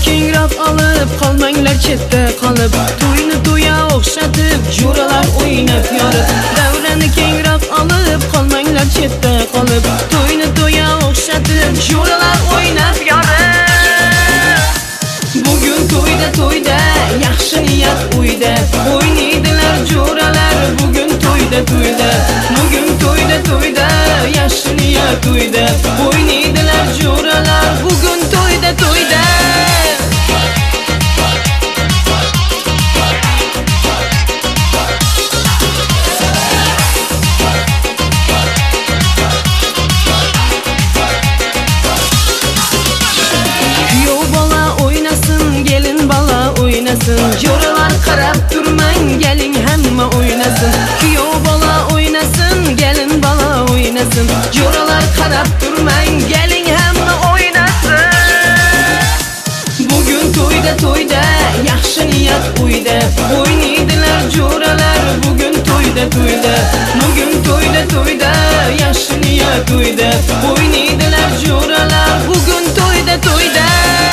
kengroq olib, qolmanglar chetda qolib. To'yni to'ya o'xshatib, jo'ralar o'ynab yorib. Davrani kengroq olib, qolmanglar chetda qolib. To'yni to'ya o'xshatib, jo'ralar o'ynab yorib. Bugun to'yda yaxshi niyat uyda, o'ynaydilar jo'ralar. Bugun to'yda bugun to'yda yaxshi niyat uyda, o'ynaydilar jo'ralar. Bugun to'yda kuyov bola o'ynasın, gelin bola o'ynasın. Jo'ralar qarab turmang, keling hamma o'ynasın. Kuyov bola o'ynasın, gelin bola o'ynasın. Jo'ralar qarab turmang, keling hamma o'ynasın. Bugun to'yda yaxshi niyat uyda, o'ynaydilar jo'ralar. Bugun to'yda bugun to'yda yaxshi niyat uyda, o'ynaydilar jo'ralar. Bugun to'yda